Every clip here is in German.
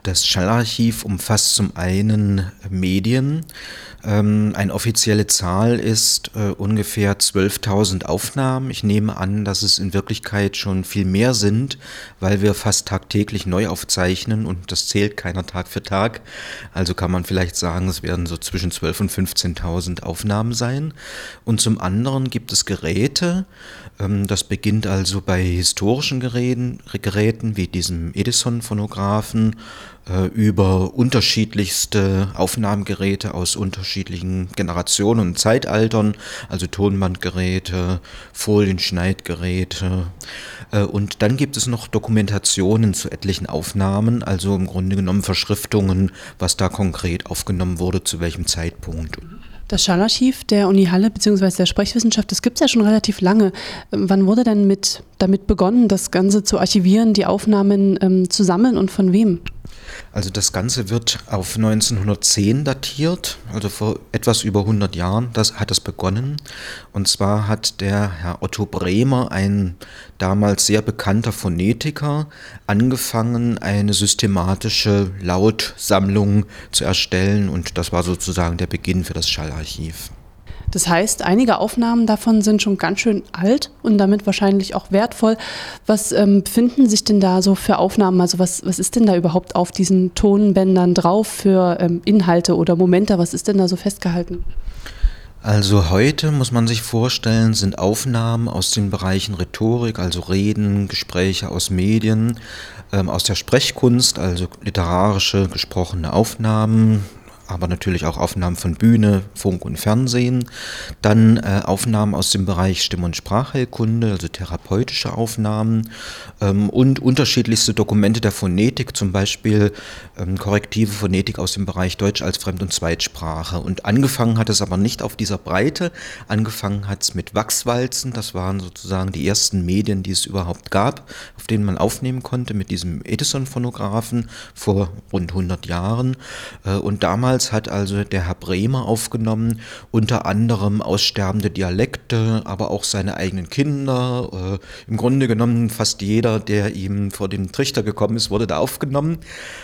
Das Schallarchiv umfasst zum einen Medien. Eine offizielle Zahl ist ungefähr 12.000 Aufnahmen. Ich nehme an, dass es in Wirklichkeit schon viel mehr sind, weil wir fast tagtäglich neu aufzeichnen und das zählt keiner Tag für Tag. Also kann man vielleicht sagen, es werden so zwischen 12.000 und 15.000 Aufnahmen sein. Und zum anderen gibt es Geräte. Das beginnt also bei historischen Geräten wie diesem Edison-Phonographen über unterschiedlichste Aufnahmegeräte aus unterschiedlichen Generationen und Zeitaltern, also Tonbandgeräte, Folienschneidgeräte. Und dann gibt es noch Dokumentationen zu etlichen Aufnahmen, also im Grunde genommen Verschriftungen, was da konkret aufgenommen wurde, zu welchem Zeitpunkt. Das Schallarchiv der Uni Halle bzw. der Sprechwissenschaft, das gibt es ja schon relativ lange. Wann wurde denn damit begonnen, das Ganze zu archivieren, die Aufnahmen zu sammeln und von wem? Also das Ganze wird auf 1910 datiert, also vor etwas über 100 Jahren hat das begonnen. Und zwar hat der Herr Otto Bremer, ein damals sehr bekannter Phonetiker, angefangen, eine systematische Lautsammlung zu erstellen und das war sozusagen der Beginn für das Schallarchiv. Das heißt, einige Aufnahmen davon sind schon ganz schön alt und damit wahrscheinlich auch wertvoll. Was befinden sich denn da so für Aufnahmen? Also was ist denn da überhaupt auf diesen Tonbändern drauf für Inhalte oder Momente? Was ist denn da so festgehalten? Also heute muss man sich vorstellen, sind Aufnahmen aus den Bereichen Rhetorik, also Reden, Gespräche aus Medien, aus der Sprechkunst, also literarische, gesprochene Aufnahmen, aber natürlich auch Aufnahmen von Bühne, Funk und Fernsehen, dann Aufnahmen aus dem Bereich Stimm- und Sprachheilkunde, also therapeutische Aufnahmen und unterschiedlichste Dokumente der Phonetik, zum Beispiel korrektive Phonetik aus dem Bereich Deutsch als Fremd- und Zweitsprache. Und angefangen hat es aber nicht auf dieser Breite, angefangen hat es mit Wachswalzen, das waren sozusagen die ersten Medien, die es überhaupt gab, auf denen man aufnehmen konnte mit diesem Edison-Phonographen vor rund 100 Jahren und damals hat also der Herr Bremer aufgenommen, unter anderem aussterbende Dialekte, aber auch seine eigenen Kinder. Im Grunde genommen fast jeder, der ihm vor den Trichter gekommen ist, wurde da aufgenommen.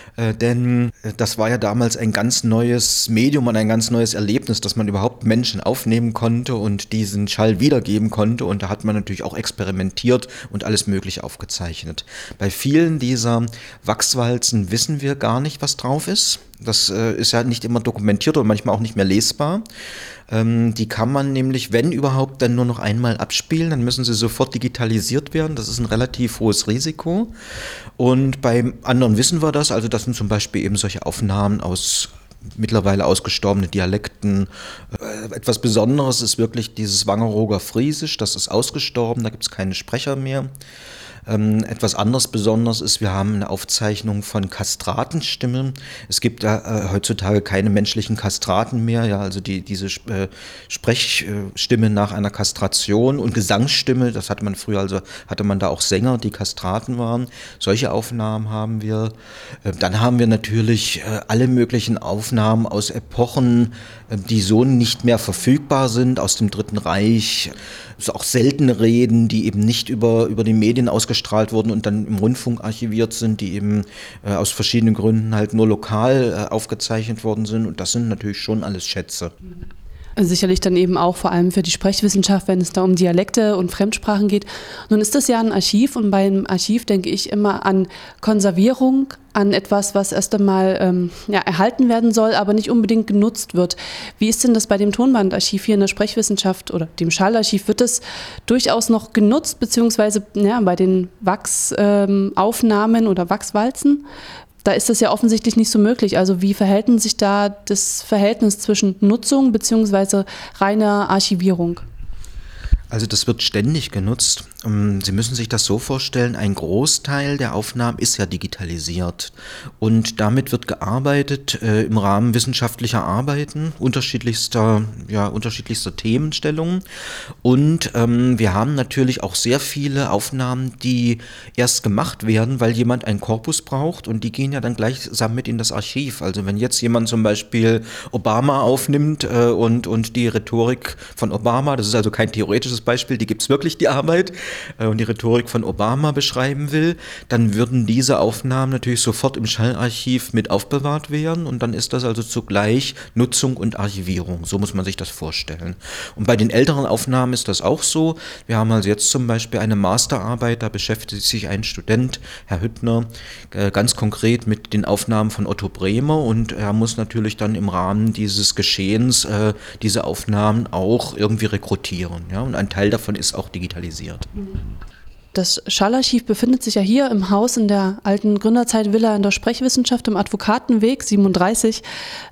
Denn das war ja damals ein ganz neues Medium und ein ganz neues Erlebnis, dass man überhaupt Menschen aufnehmen konnte und diesen Schall wiedergeben konnte. Und da hat man natürlich auch experimentiert und alles Mögliche aufgezeichnet. Bei vielen dieser Wachswalzen wissen wir gar nicht, was drauf ist. Das ist ja nicht immer dokumentiert und manchmal auch nicht mehr lesbar. Die kann man nämlich, wenn überhaupt, dann nur noch einmal abspielen. Dann müssen sie sofort digitalisiert werden. Das ist ein relativ hohes Risiko. Und bei anderen wissen wir das. Also das sind zum Beispiel eben solche Aufnahmen aus mittlerweile ausgestorbenen Dialekten. Etwas Besonderes ist wirklich dieses Wangerooger Friesisch. Das ist ausgestorben, da gibt es keine Sprecher mehr. Etwas anderes Besonderes ist, wir haben eine Aufzeichnung von Kastratenstimmen. Es gibt heutzutage keine menschlichen Kastraten mehr, ja, also diese Sprechstimme nach einer Kastration und Gesangsstimme, das hatte man früher, also hatte man da auch Sänger, die Kastraten waren. Solche Aufnahmen haben wir. Dann haben wir natürlich alle möglichen Aufnahmen aus Epochen, die so nicht mehr verfügbar sind, aus dem Dritten Reich. Also auch seltene Reden, die eben nicht über die Medien ausgestrahlt wurden und dann im Rundfunk archiviert sind, die eben aus verschiedenen Gründen halt nur lokal aufgezeichnet worden sind. Und das sind natürlich schon alles Schätze. Sicherlich dann eben auch vor allem für die Sprechwissenschaft, wenn es da um Dialekte und Fremdsprachen geht. Nun ist das ja ein Archiv und beim Archiv denke ich immer an Konservierung, an etwas, was erst einmal erhalten werden soll, aber nicht unbedingt genutzt wird. Wie ist denn das bei dem Tonbandarchiv hier in der Sprechwissenschaft oder dem Schallarchiv? Wird das durchaus noch genutzt, beziehungsweise bei den Wachsaufnahmen oder Wachswalzen? Da ist das ja offensichtlich nicht so möglich. Also wie verhält sich da das Verhältnis zwischen Nutzung bzw. reiner Archivierung? Also das wird ständig genutzt. Sie müssen sich das so vorstellen, ein Großteil der Aufnahmen ist ja digitalisiert und damit wird gearbeitet im Rahmen wissenschaftlicher Arbeiten, unterschiedlichster Themenstellungen und wir haben natürlich auch sehr viele Aufnahmen, die erst gemacht werden, weil jemand einen Korpus braucht und die gehen ja dann gleichsam mit in das Archiv. Also wenn jetzt jemand zum Beispiel Obama aufnimmt und die Rhetorik von Obama, das ist also kein theoretisches Beispiel, die gibt es wirklich, die Arbeit, und die Rhetorik von Obama beschreiben will, dann würden diese Aufnahmen natürlich sofort im Schallarchiv mit aufbewahrt werden und dann ist das also zugleich Nutzung und Archivierung. So muss man sich das vorstellen. Und bei den älteren Aufnahmen ist das auch so. Wir haben also jetzt zum Beispiel eine Masterarbeit, da beschäftigt sich ein Student, Herr Hüttner, ganz konkret mit den Aufnahmen von Otto Bremer und er muss natürlich dann im Rahmen dieses Geschehens diese Aufnahmen auch irgendwie rekrutieren. Ja? Und ein Teil davon ist auch digitalisiert. Das Schallarchiv befindet sich ja hier im Haus in der alten Gründerzeit-Villa in der Sprechwissenschaft im Advokatenweg 37.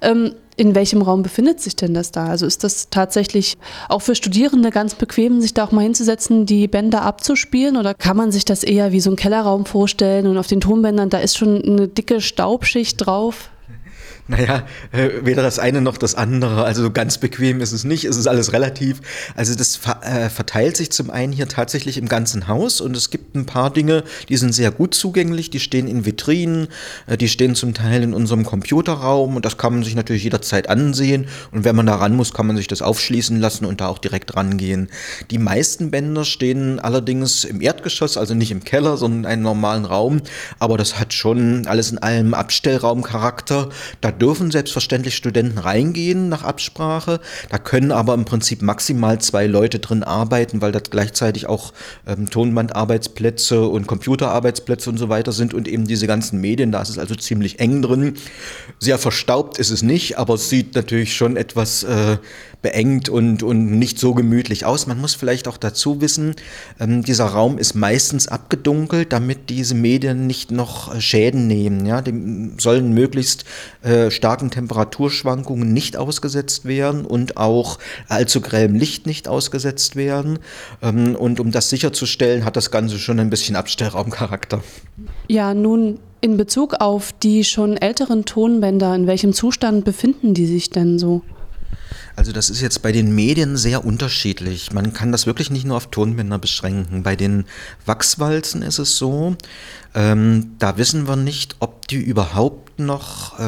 In welchem Raum befindet sich denn das da? Also ist das tatsächlich auch für Studierende ganz bequem, sich da auch mal hinzusetzen, die Bänder abzuspielen? Oder kann man sich das eher wie so einen Kellerraum vorstellen und auf den Tonbändern, da ist schon eine dicke Staubschicht drauf? Naja, weder das eine noch das andere, also ganz bequem ist es nicht, es ist alles relativ. Also das verteilt sich zum einen hier tatsächlich im ganzen Haus und es gibt ein paar Dinge, die sind sehr gut zugänglich, die stehen in Vitrinen, die stehen zum Teil in unserem Computerraum und das kann man sich natürlich jederzeit ansehen und wenn man da ran muss, kann man sich das aufschließen lassen und da auch direkt rangehen. Die meisten Bänder stehen allerdings im Erdgeschoss, also nicht im Keller, sondern in einem normalen Raum, aber das hat schon alles in allem Abstellraumcharakter. Da dürfen selbstverständlich Studenten reingehen nach Absprache, da können aber im Prinzip maximal 2 Leute drin arbeiten, weil das gleichzeitig auch Tonbandarbeitsplätze und Computerarbeitsplätze und so weiter sind und eben diese ganzen Medien, da ist es also ziemlich eng drin. Sehr verstaubt ist es nicht, aber es sieht natürlich schon etwas beengt und nicht so gemütlich aus. Man muss vielleicht auch dazu wissen, dieser Raum ist meistens abgedunkelt, damit diese Medien nicht noch Schäden nehmen. Ja? Die sollen möglichst starken Temperaturschwankungen nicht ausgesetzt werden und auch allzu grellem Licht nicht ausgesetzt werden. Und um das sicherzustellen, hat das Ganze schon ein bisschen Abstellraumcharakter. Ja, nun in Bezug auf die schon älteren Tonbänder, in welchem Zustand befinden die sich denn so? Also das ist jetzt bei den Medien sehr unterschiedlich. Man kann das wirklich nicht nur auf Tonbänder beschränken. Bei den Wachswalzen ist es so, da wissen wir nicht, ob die überhaupt noch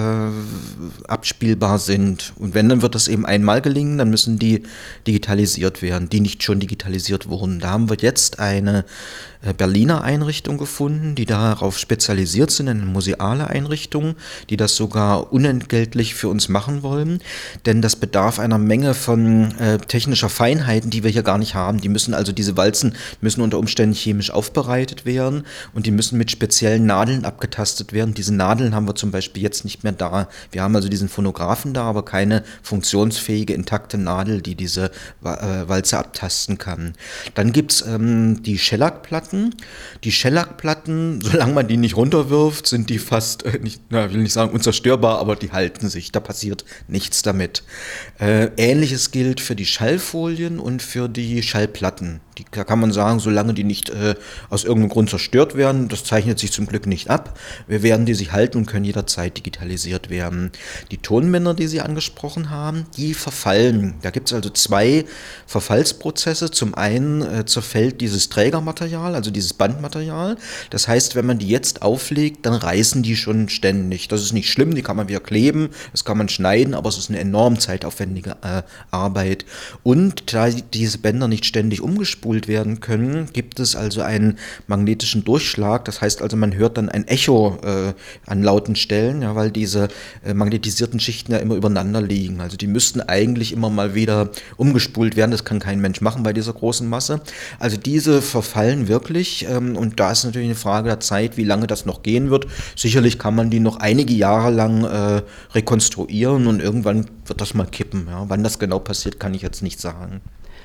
abspielbar sind. Und wenn, dann wird das eben einmal gelingen, dann müssen die digitalisiert werden, die nicht schon digitalisiert wurden. Da haben wir jetzt eine Berliner Einrichtung gefunden, die darauf spezialisiert sind, eine museale Einrichtung, die das sogar unentgeltlich für uns machen wollen, denn das bedarf einer Menge von technischer Feinheiten, die wir hier gar nicht haben. Diese Walzen müssen unter Umständen chemisch aufbereitet werden und die müssen mit speziellen Nadeln abgetastet werden. Diese Nadeln haben wir zum Beispiel jetzt nicht mehr da. Wir haben also diesen Phonographen da, aber keine funktionsfähige, intakte Nadel, die diese Walze abtasten kann. Dann gibt's die Schellackplatten. Die Schellackplatten, solange man die nicht runterwirft, sind die fast, ich will nicht sagen unzerstörbar, aber die halten sich, da passiert nichts damit. Ähnliches gilt für die Schallfolien und für die Schallplatten. Da kann man sagen, solange die nicht aus irgendeinem Grund zerstört werden, das zeichnet sich zum Glück nicht ab, werden die sich halten und können jederzeit digitalisiert werden. Die Tonbänder, die Sie angesprochen haben, die verfallen. Da gibt es also 2 Verfallsprozesse. Zum einen zerfällt dieses Trägermaterial, also dieses Bandmaterial. Das heißt, wenn man die jetzt auflegt, dann reißen die schon ständig. Das ist nicht schlimm, die kann man wieder kleben, das kann man schneiden, aber es ist eine enorm zeitaufwendige Arbeit. Und da diese Bänder nicht ständig umgespult werden können, gibt es also einen magnetischen Durchschlag. Das heißt also, man hört dann ein Echo an lauten Stellen, ja, weil diese magnetisierten Schichten ja immer übereinander liegen. Also die müssten eigentlich immer mal wieder umgespult werden. Das kann kein Mensch machen bei dieser großen Masse. Also diese verfallen wirklich und da ist natürlich eine Frage der Zeit, wie lange das noch gehen wird. Sicherlich kann man die noch einige Jahre lang rekonstruieren und irgendwann wird das mal kippen. Ja. Wann das genau passiert, kann ich jetzt nicht sagen.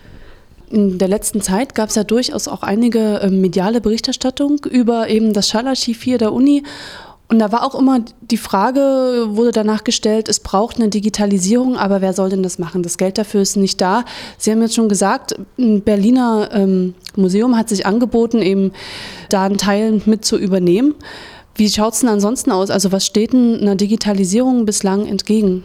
In der letzten Zeit gab es ja durchaus auch einige mediale Berichterstattung über eben das Schallarchiv hier der Uni. Und da war auch immer die Frage, wurde danach gestellt, es braucht eine Digitalisierung, aber wer soll denn das machen? Das Geld dafür ist nicht da. Sie haben jetzt schon gesagt, ein Berliner Museum hat sich angeboten, eben da einen Teil mit zu übernehmen. Wie schaut es denn ansonsten aus? Also was steht denn einer Digitalisierung bislang entgegen?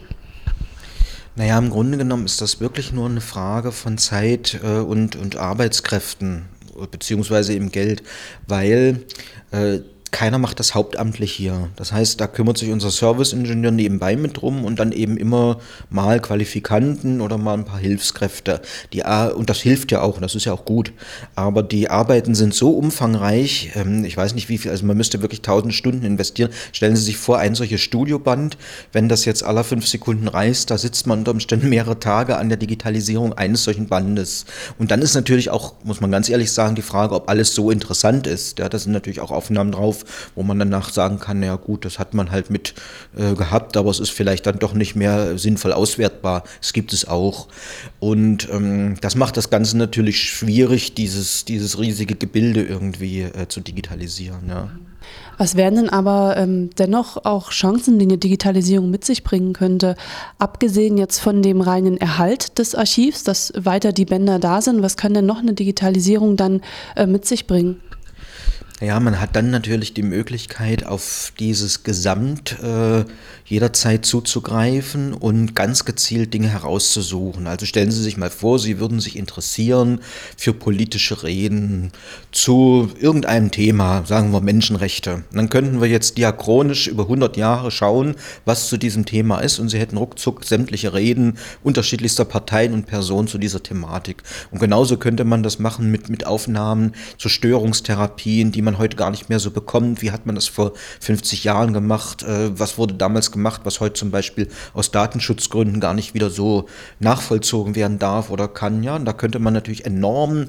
Naja, im Grunde genommen ist das wirklich nur eine Frage von Zeit und Arbeitskräften, beziehungsweise eben Geld, weil keiner macht das hauptamtlich hier. Das heißt, da kümmert sich unser Serviceingenieur nebenbei mit drum und dann eben immer mal Qualifikanten oder mal ein paar Hilfskräfte. Und das hilft ja auch, das ist ja auch gut. Aber die Arbeiten sind so umfangreich, ich weiß nicht wie viel, also man müsste wirklich 1000 Stunden investieren. Stellen Sie sich vor, ein solches Studioband, wenn das jetzt alle 5 Sekunden reißt, da sitzt man unter Umständen mehrere Tage an der Digitalisierung eines solchen Bandes. Und dann ist natürlich auch, muss man ganz ehrlich sagen, die Frage, ob alles so interessant ist. Ja, da sind natürlich auch Aufnahmen drauf, wo man danach sagen kann, ja gut, das hat man halt mit gehabt, aber es ist vielleicht dann doch nicht mehr sinnvoll auswertbar. Es gibt es auch. Und das macht das Ganze natürlich schwierig, dieses riesige Gebilde irgendwie zu digitalisieren. Ja. Was wären denn aber dennoch auch Chancen, die eine Digitalisierung mit sich bringen könnte? Abgesehen jetzt von dem reinen Erhalt des Archivs, dass weiter die Bänder da sind, was kann denn noch eine Digitalisierung dann mit sich bringen? Ja, man hat dann natürlich die Möglichkeit, auf dieses Gesamt jederzeit zuzugreifen und ganz gezielt Dinge herauszusuchen. Also stellen Sie sich mal vor, Sie würden sich interessieren für politische Reden zu irgendeinem Thema, sagen wir Menschenrechte. Dann könnten wir jetzt diachronisch über 100 Jahre schauen, was zu diesem Thema ist, und Sie hätten ruckzuck sämtliche Reden unterschiedlichster Parteien und Personen zu dieser Thematik. Und genauso könnte man das machen mit Aufnahmen zu Störungstherapien, die man heute gar nicht mehr so bekommt. Wie hat man das vor 50 Jahren gemacht? Was wurde damals gemacht, was heute zum Beispiel aus Datenschutzgründen gar nicht wieder so nachvollzogen werden darf oder kann? Ja, und da könnte man natürlich enorm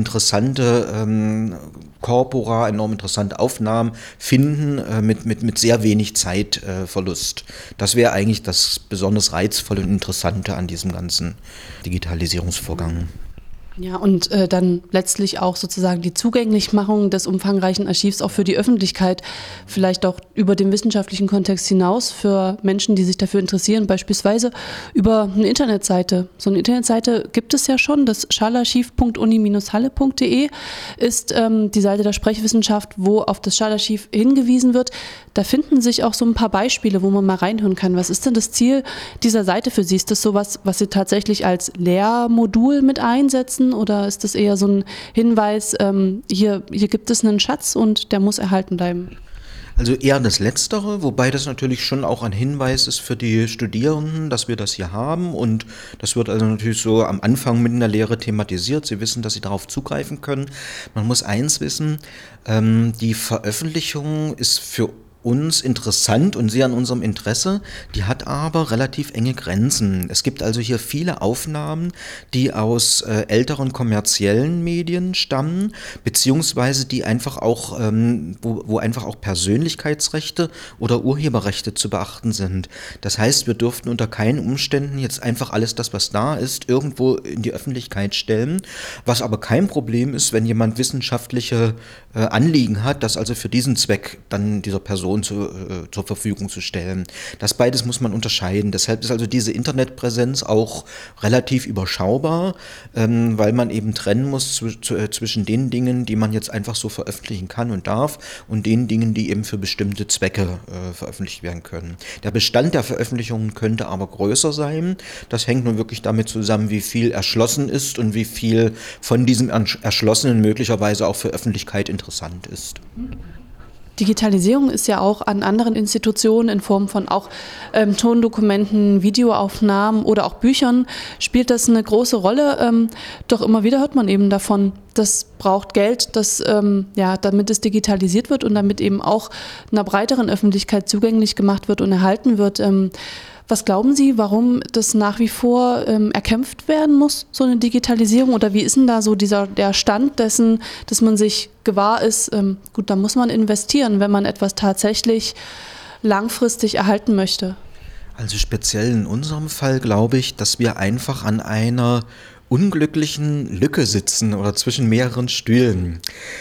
interessante Corpora, enorm interessante Aufnahmen finden mit sehr wenig Zeitverlust. Das wäre eigentlich das besonders Reizvolle und Interessante an diesem ganzen Digitalisierungsvorgang. Ja, und dann letztlich auch sozusagen die Zugänglichmachung des umfangreichen Archivs auch für die Öffentlichkeit, vielleicht auch über den wissenschaftlichen Kontext hinaus für Menschen, die sich dafür interessieren, beispielsweise über eine Internetseite. So eine Internetseite gibt es ja schon, das schallarchiv.uni-halle.de ist die Seite der Sprechwissenschaft, wo auf das Schallarchiv hingewiesen wird. Da finden sich auch so ein paar Beispiele, wo man mal reinhören kann. Was ist denn das Ziel dieser Seite für Sie? Ist das sowas, was Sie tatsächlich als Lehrmodul mit einsetzen? Oder ist das eher so ein Hinweis, hier gibt es einen Schatz und der muss erhalten bleiben? Also eher das Letztere, wobei das natürlich schon auch ein Hinweis ist für die Studierenden, dass wir das hier haben, und das wird also natürlich so am Anfang mit in der Lehre thematisiert. Sie wissen, dass Sie darauf zugreifen können. Man muss eins wissen, die Veröffentlichung ist für uns interessant und sehr an unserem Interesse, die hat aber relativ enge Grenzen. Es gibt also hier viele Aufnahmen, die aus älteren kommerziellen Medien stammen, beziehungsweise die einfach auch, wo einfach auch Persönlichkeitsrechte oder Urheberrechte zu beachten sind. Das heißt, wir dürften unter keinen Umständen jetzt einfach alles das, was da ist, irgendwo in die Öffentlichkeit stellen, was aber kein Problem ist, wenn jemand wissenschaftliche Anliegen hat, das also für diesen Zweck dann dieser Person zur Verfügung zu stellen. Das beides muss man unterscheiden. Deshalb ist also diese Internetpräsenz auch relativ überschaubar, weil man eben trennen muss zwischen den Dingen, die man jetzt einfach so veröffentlichen kann und darf, und den Dingen, die eben für bestimmte Zwecke veröffentlicht werden können. Der Bestand der Veröffentlichungen könnte aber größer sein. Das hängt nun wirklich damit zusammen, wie viel erschlossen ist und wie viel von diesem Erschlossenen möglicherweise auch für Öffentlichkeit interessant ist. Digitalisierung ist ja auch an anderen Institutionen in Form von auch Tondokumenten, Videoaufnahmen oder auch Büchern, spielt das eine große Rolle. Doch immer wieder hört man eben davon, das braucht Geld, damit es digitalisiert wird und damit eben auch einer breiteren Öffentlichkeit zugänglich gemacht wird und erhalten wird. Was glauben Sie, warum das nach wie vor erkämpft werden muss, so eine Digitalisierung? Oder wie ist denn da so der Stand dessen, dass man sich gewahr ist, gut, da muss man investieren, wenn man etwas tatsächlich langfristig erhalten möchte? Also speziell in unserem Fall glaube ich, dass wir einfach an einer unglücklichen Lücke sitzen oder zwischen mehreren Stühlen.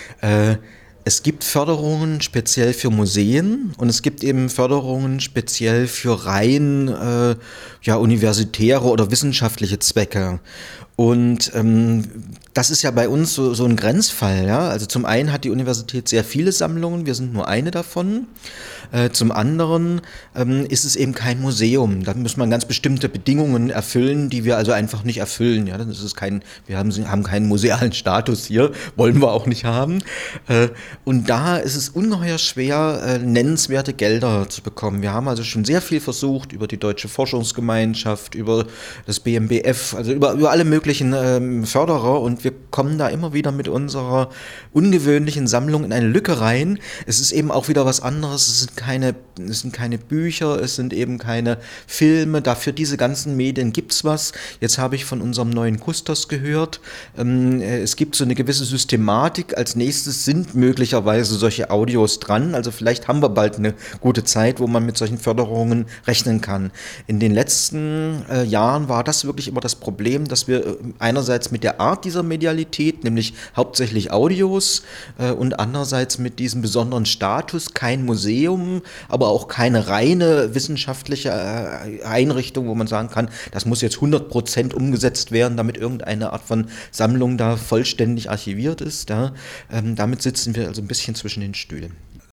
Es gibt Förderungen speziell für Museen und es gibt eben Förderungen speziell für rein universitäre oder wissenschaftliche Zwecke. Und das ist ja bei uns so ein Grenzfall. Ja? Also zum einen hat die Universität sehr viele Sammlungen, wir sind nur eine davon. Zum anderen ist es eben kein Museum. Da muss man ganz bestimmte Bedingungen erfüllen, die wir also einfach nicht erfüllen. Ja? Wir haben keinen musealen Status hier, wollen wir auch nicht haben. Und da ist es ungeheuer schwer, nennenswerte Gelder zu bekommen. Wir haben also schon sehr viel versucht über die Deutsche Forschungsgemeinschaft, über das BMBF, also über alle möglichen Förderer, und wir kommen da immer wieder mit unserer ungewöhnlichen Sammlung in eine Lücke rein. Es ist eben auch wieder was anderes. Es sind keine Bücher, es sind eben keine Filme. Dafür diese ganzen Medien gibt's was. Jetzt habe ich von unserem neuen Kustos gehört. Es gibt so eine gewisse Systematik. Als nächstes sind möglicherweise solche Audios dran. Also vielleicht haben wir bald eine gute Zeit, wo man mit solchen Förderungen rechnen kann. In den letzten Jahren war das wirklich immer das Problem, dass wir einerseits mit der Art dieser Medialität, nämlich hauptsächlich Audios, und andererseits mit diesem besonderen Status, kein Museum, aber auch keine reine wissenschaftliche Einrichtung, wo man sagen kann, das muss jetzt 100% umgesetzt werden, damit irgendeine Art von Sammlung da vollständig archiviert ist. Ja. Damit sitzen wir also ein bisschen zwischen den Stühlen.